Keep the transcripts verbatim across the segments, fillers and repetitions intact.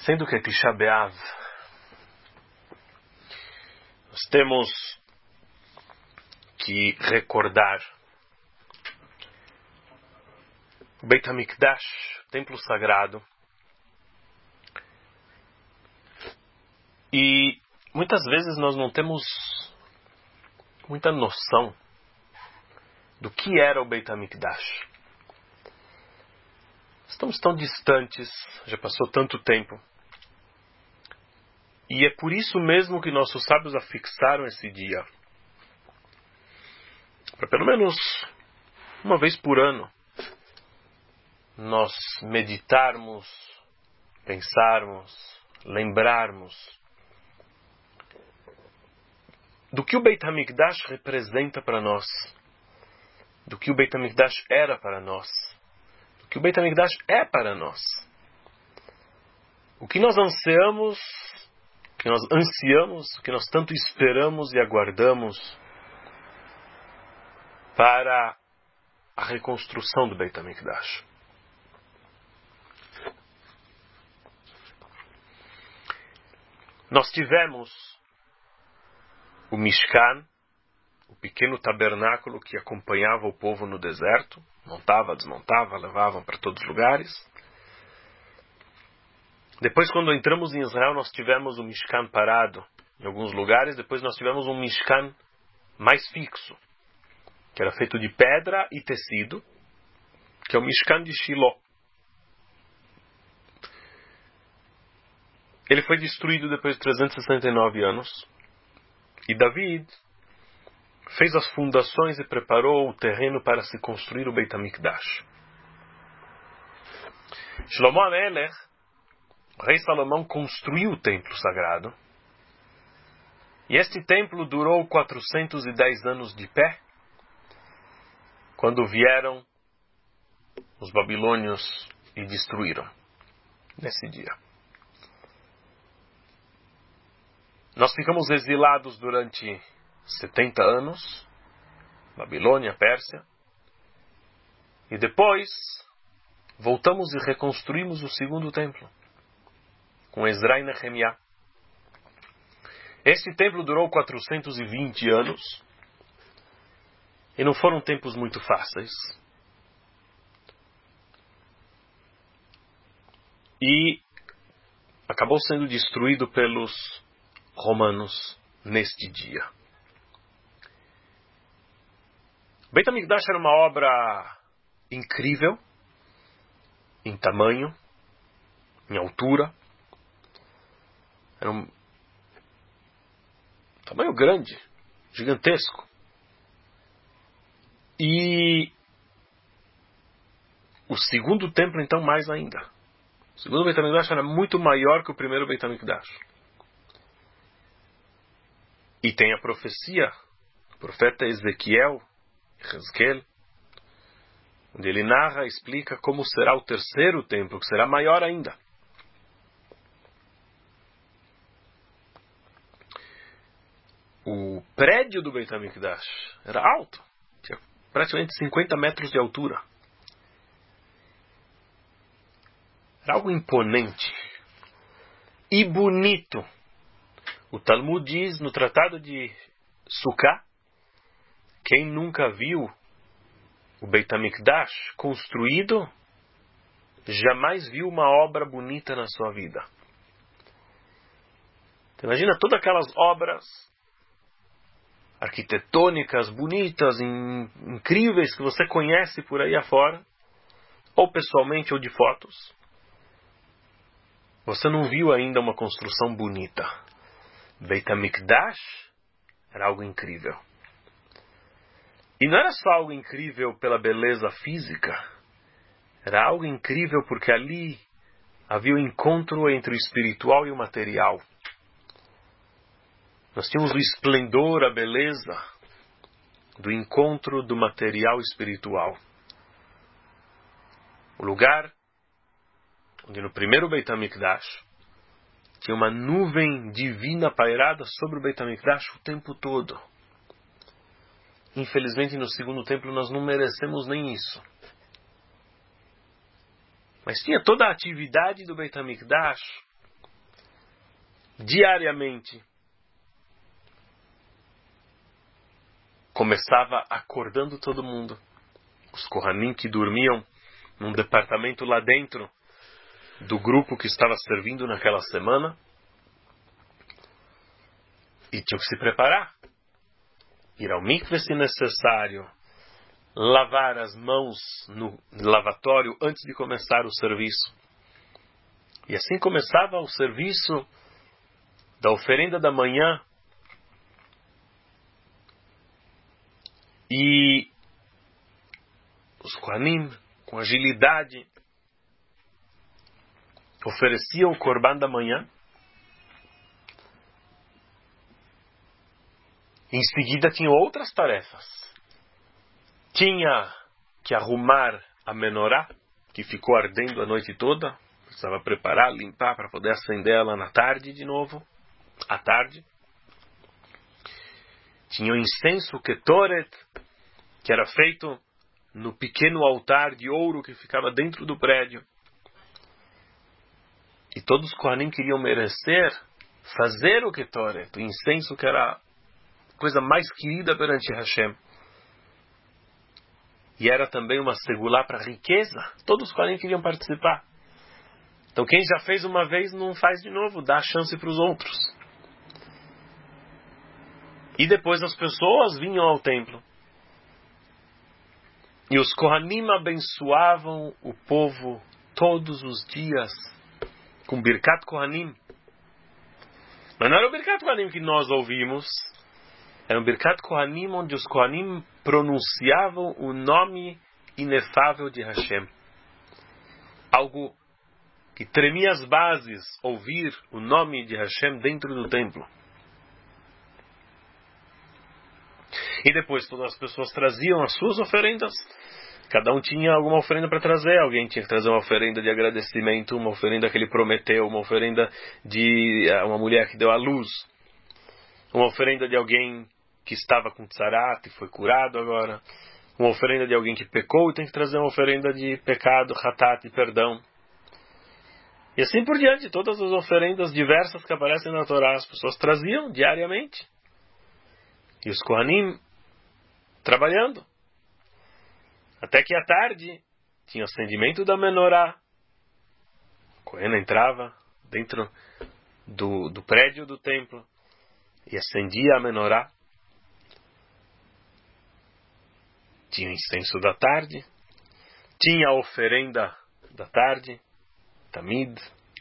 Sendo que Tisha B'Av, nós temos que recordar o Beit HaMikdash, o templo sagrado, e muitas vezes nós não temos muita noção do que era o Beit HaMikdash. Estamos tão distantes, já passou tanto tempo. E é por isso mesmo que nossos sábios afixaram esse dia. Para pelo menos uma vez por ano, nós meditarmos, pensarmos, lembrarmos do que o Beit HaMikdash representa para nós, do que o Beit HaMikdash era para nós, do que o Beit HaMikdash é para nós. O que nós ansiamos, o que nós ansiamos, o que nós tanto esperamos e aguardamos para a reconstrução do Beit HaMikdash. Nós tivemos o Mishkan, o pequeno tabernáculo que acompanhava o povo no deserto, montava, desmontava, levavam para todos os lugares. Depois, quando entramos em Israel, nós tivemos o Mishkan parado em alguns lugares. Depois nós tivemos um Mishkan mais fixo, que era feito de pedra e tecido, que é o Mishkan de Shiló. Ele foi destruído depois de trezentos e sessenta e nove anos. E David fez as fundações e preparou o terreno para se construir o Beit HaMikdash. Shlomo HaMelech, o rei Salomão, construiu o templo sagrado. E este templo durou quatrocentos e dez anos de pé, quando vieram os babilônios e destruíram nesse dia. Nós ficamos exilados durante setenta anos, Babilônia, Pérsia, e depois voltamos e reconstruímos o segundo templo, com Ezra e Nehemiah. Este templo durou quatrocentos e vinte anos, e não foram tempos muito fáceis. E acabou sendo destruído pelos romanos neste dia. Beit HaMikdash era uma obra incrível, em tamanho, em altura. Era um tamanho grande, gigantesco. E o segundo templo, então, mais ainda. O segundo Beit HaMikdash era muito maior que o primeiro Beit HaMikdash. E tem a profecia, o profeta Ezequiel, Ezequiel, onde ele narra, explica como será o terceiro templo, que será maior ainda. O prédio do Beit HaMikdash era alto, tinha praticamente cinquenta metros de altura. Era algo imponente e bonito. O Talmud diz no Tratado de Sukkah, quem nunca viu o Beit HaMikdash construído, jamais viu uma obra bonita na sua vida. Então, imagina todas aquelas obras arquitetônicas, bonitas, in, incríveis, que você conhece por aí afora, ou pessoalmente ou de fotos. Você não viu ainda uma construção bonita. Beit HaMikdash era algo incrível. E não era só algo incrível pela beleza física. Era algo incrível porque ali havia o encontro entre o espiritual e o material. Nós tínhamos o esplendor, a beleza do encontro do material e espiritual. O lugar onde no primeiro Beit HaMikdash tinha uma nuvem divina pairada sobre o Beit HaMikdash o tempo todo. Infelizmente, no segundo templo nós não merecemos nem isso. Mas tinha toda a atividade do Beit HaMikdash diariamente, começava acordando todo mundo. Os Kohanim que dormiam num departamento lá dentro do grupo que estava servindo naquela semana, e tinham que se preparar, ir ao mikve se necessário, lavar as mãos no lavatório antes de começar o serviço. E assim começava o serviço da oferenda da manhã. E os Kohanim, com agilidade, ofereciam o Korban da manhã. Em seguida tinham outras tarefas. Tinha que arrumar a menorá, que ficou ardendo a noite toda. Precisava preparar, limpar para poder acender ela na tarde de novo. À tarde. Tinha o incenso Ketoret, que era feito no pequeno altar de ouro que ficava dentro do prédio. E todos os Kohanim queriam merecer fazer o Ketoret, o incenso que era a coisa mais querida perante Hashem. E era também uma segulá para riqueza. Todos os Kohanim queriam participar. Então quem já fez uma vez não faz de novo, dá a chance para os outros. E depois as pessoas vinham ao templo. E os Kohanim abençoavam o povo todos os dias com Birkat Kohanim. Mas não era o Birkat Kohanim que nós ouvimos. Era um Birkat Kohanim onde os Kohanim pronunciavam o nome inefável de Hashem. Algo que tremia as bases, ouvir o nome de Hashem dentro do templo. E depois todas as pessoas traziam as suas oferendas. Cada um tinha alguma oferenda para trazer. Alguém tinha que trazer uma oferenda de agradecimento, uma oferenda que ele prometeu, uma oferenda de uma mulher que deu à luz, uma oferenda de alguém que estava com tsarat e foi curado agora, uma oferenda de alguém que pecou e tem que trazer uma oferenda de pecado, hatat e perdão. E assim por diante, todas as oferendas diversas que aparecem na Torá, as pessoas traziam diariamente. E os Kohanim trabalhando. Até que à tarde tinha o acendimento da menorá. O Kohen entrava dentro do, do prédio do templo e acendia a menorá. Tinha o incenso da tarde. Tinha a oferenda da tarde. Tamid.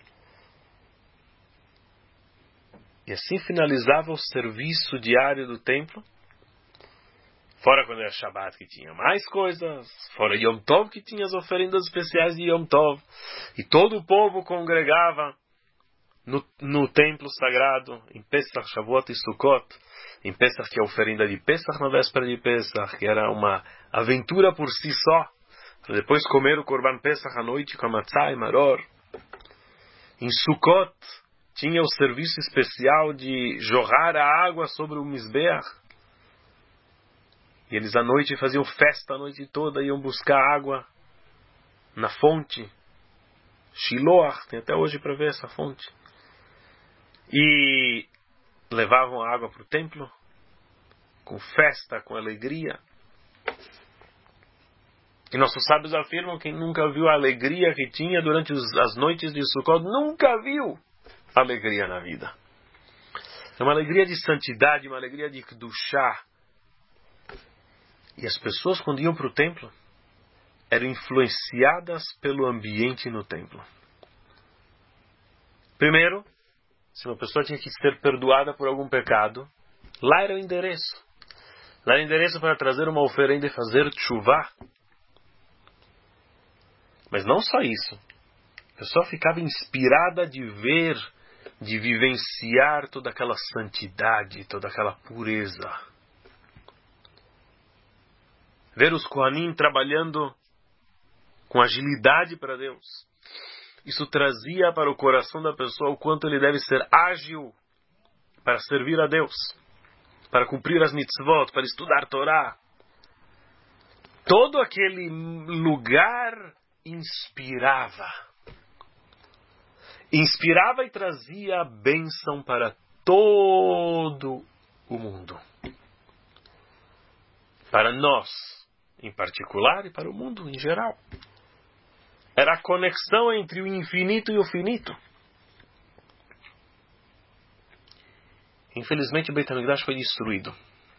E assim finalizava o serviço diário do templo. Fora quando era Shabbat que tinha mais coisas. Fora Yom Tov que tinha as oferendas especiais de Yom Tov. E todo o povo congregava no, no templo sagrado. Em Pesach, Shavuot e Sukkot. Em Pesach que é a oferenda de Pesach na véspera de Pesach. Que era uma aventura por si só. Para depois comer o Korban Pesach à noite com a matzah e maror. Em Sukkot tinha o serviço especial de jorrar a água sobre o Mizbeach. E eles à noite faziam festa a noite toda, iam buscar água na fonte. Shiloach, tem até hoje para ver essa fonte. E levavam a água para o templo, com festa, com alegria. E nossos sábios afirmam que quem nunca viu a alegria que tinha durante os, as noites de Sukkot, nunca viu alegria na vida. É uma alegria de santidade, uma alegria de Kedushá. E as pessoas, quando iam para o templo, eram influenciadas pelo ambiente no templo. Primeiro, se uma pessoa tinha que ser perdoada por algum pecado, lá era o endereço. Lá era o endereço para trazer uma oferenda e fazer tshuvá. Mas não só isso. A pessoa ficava inspirada de ver, de vivenciar toda aquela santidade, toda aquela pureza. Ver os Kohanim trabalhando com agilidade para Deus. Isso trazia para o coração da pessoa o quanto ele deve ser ágil para servir a Deus, para cumprir as mitzvot, para estudar Torá. Todo aquele lugar inspirava. inspirava e trazia a bênção para todo o mundo. Para nós, em particular, e para o mundo em geral. Era a conexão entre o infinito e o finito. Infelizmente o Beit HaMikdash foi destruído.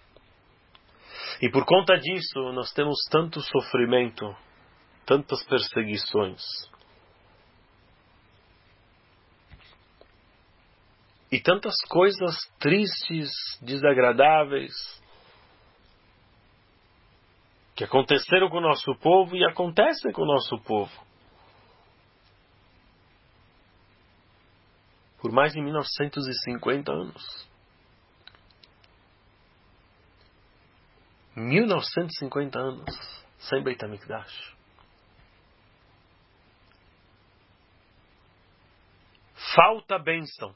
E por conta disso nós temos tanto sofrimento, tantas perseguições. E tantas coisas tristes, desagradáveis, que aconteceram com o nosso povo e acontecem com o nosso povo. Por mais de mil novecentos e cinquenta anos. mil novecentos e cinquenta anos sem Beit HaMikdash. Falta bênção.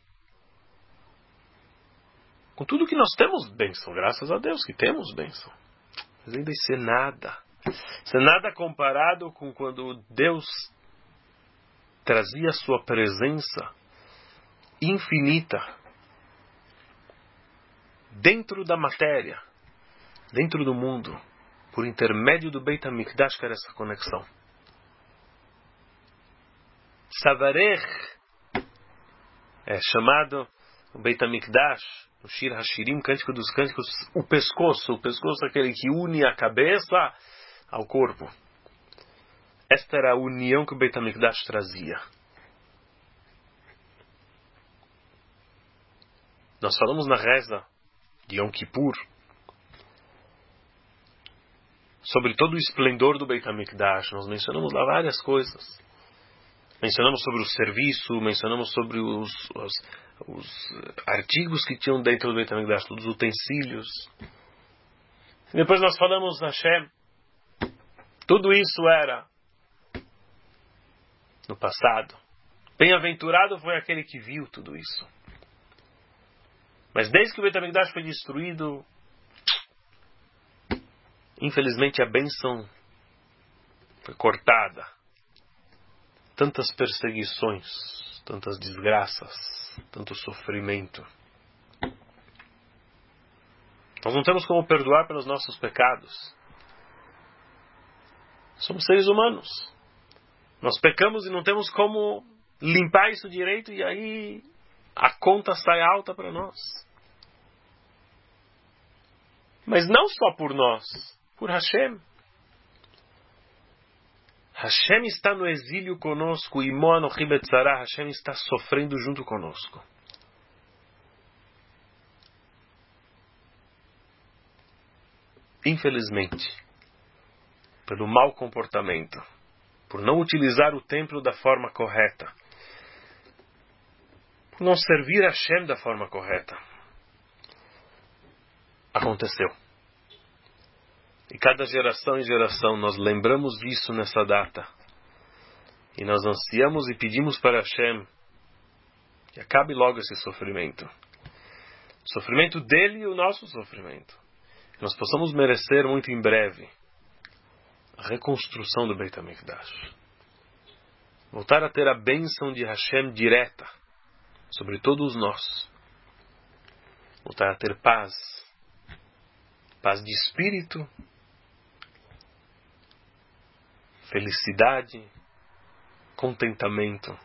Com tudo que nós temos bênção, graças a Deus que temos bênção. Mas ainda isso é nada. Isso é nada comparado com quando Deus trazia a sua presença infinita dentro da matéria, dentro do mundo, por intermédio do Beit HaMikdash, que era essa conexão. Savarech é chamado o Beit HaMikdash, o Shir HaShirim, Cântico dos Cânticos, o pescoço, o pescoço é aquele que une a cabeça ao corpo. Esta era a união que o Beit HaMikdash trazia. Nós falamos na reza de Yom Kippur sobre todo o esplendor do Beit HaMikdash. Nós mencionamos lá várias coisas. Mencionamos sobre o serviço, mencionamos sobre os, os, os artigos que tinham dentro do Beit HaMikdash, todos os utensílios. E depois nós falamos, Hashem, tudo isso era no passado. Bem-aventurado foi aquele que viu tudo isso. Mas desde que o Beit HaMikdash foi destruído, infelizmente a bênção foi cortada. Tantas perseguições, tantas desgraças, tanto sofrimento. Nós não temos como perdoar pelos nossos pecados. Somos seres humanos. Nós pecamos e não temos como limpar isso direito e aí a conta sai alta para nós. Mas não só por nós, por Hashem. Hashem está no exílio conosco, e Imo Anochi Betzarah, Hashem está sofrendo junto conosco. Infelizmente, pelo mau comportamento, por não utilizar o templo da forma correta, por não servir a Hashem da forma correta, aconteceu. E cada geração em geração nós lembramos disso nessa data. E nós ansiamos e pedimos para Hashem que acabe logo esse sofrimento. O sofrimento dele e o nosso sofrimento. Que nós possamos merecer muito em breve a reconstrução do Beit HaMikdash. Voltar a ter a bênção de Hashem direta sobre todos nós. Voltar a ter paz. Paz de espírito. Felicidade, contentamento.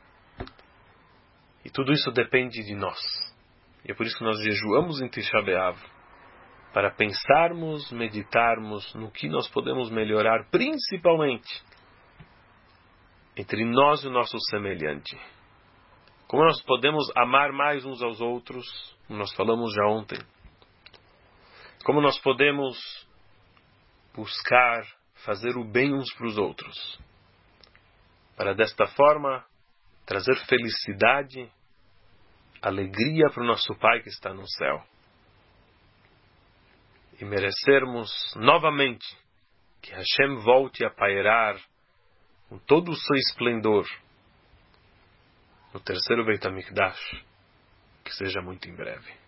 E tudo isso depende de nós. E é por isso que nós jejuamos em Tisha B'Av, para pensarmos, meditarmos no que nós podemos melhorar, principalmente entre nós e o nosso semelhante. Como nós podemos amar mais uns aos outros, como nós falamos já ontem. Como nós podemos buscar fazer o bem uns para os outros, para desta forma trazer felicidade, alegria para o nosso Pai que está no céu, e merecermos novamente que Hashem volte a pairar com todo o seu esplendor no terceiro Beit HaMikdash, que seja muito em breve.